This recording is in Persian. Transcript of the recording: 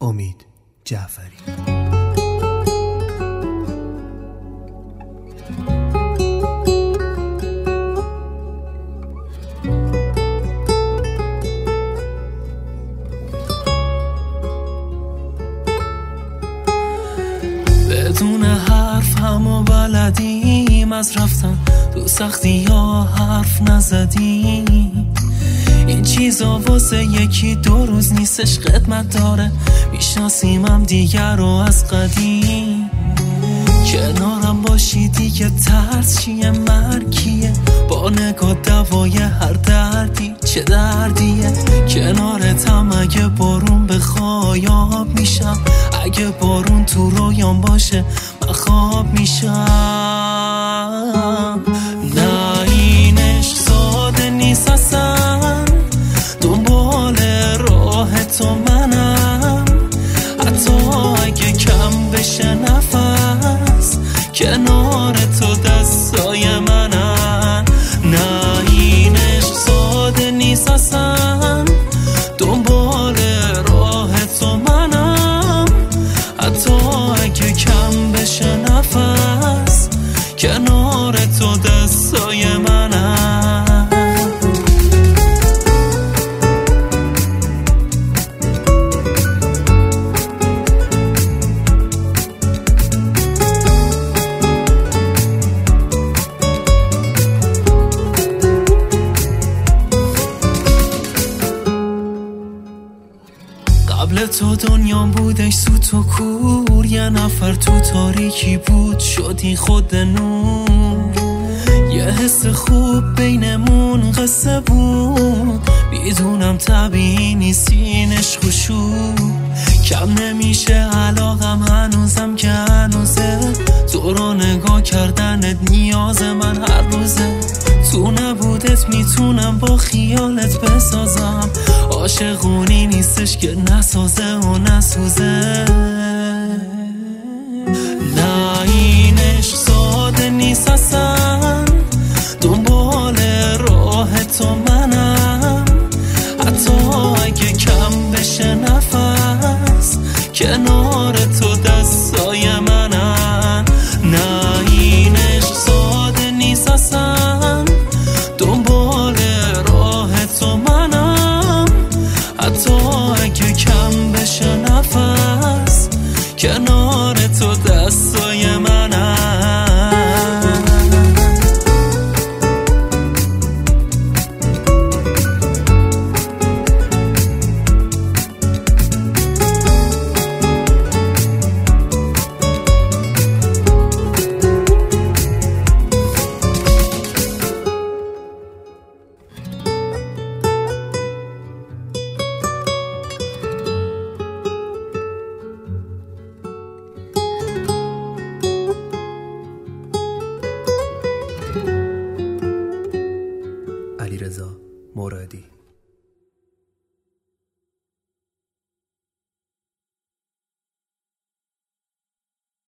امید جعفری. بدون حرف همو بلدیم، از رفتن تو سختی ها حرف نزدیم. این چیزا واسه یکی دو روز نیستش، خدمت داره. میشناسیم هم دیگر رو از قدیم. کنارم باشی دیگه ترس چیه، مرگیه. با نگاه دوای هر دردی چه دردیه. کنارتم اگه بارون بخوای آب میشم، اگه بارون تو رویام باشه من خواب میشم. نه این عشق ساده نیست اصلا، دنبال راه تو منم. حتی اگه کم بشه نفس، کنار تو دستای منن. نه این عشق ساده نیست اصلا، دنبال راه تو منم. حتی اگه کم بشه نفس، کنار تو دستای منن. قبل تو دنیام بودش سوت و کور، یه نفر تو تاریکی بود شدی خود نور. یه حس خوب بینمون قصه بود، میدونم طبیعی نیستین عشق و شور. کم نمیشه علاقم هنوزم که هنوزه، تو رو نگاه کردنت نیاز من هر روزه. تو نبودت میتونم با خیالت بسازم، عاشقونی نیستش که نسازه و نسوزه. نه این عشق ساده نیست اصلا، دنبال راه تو منم. حتی اگه کم بشه نفس، کنار تو دستای منن. نه این عشق ساده نیست اصلا، دنبال راه تو منم. حتی اگه کم بشه نفس، کنار تو دستای منن. علیرضا مرادی.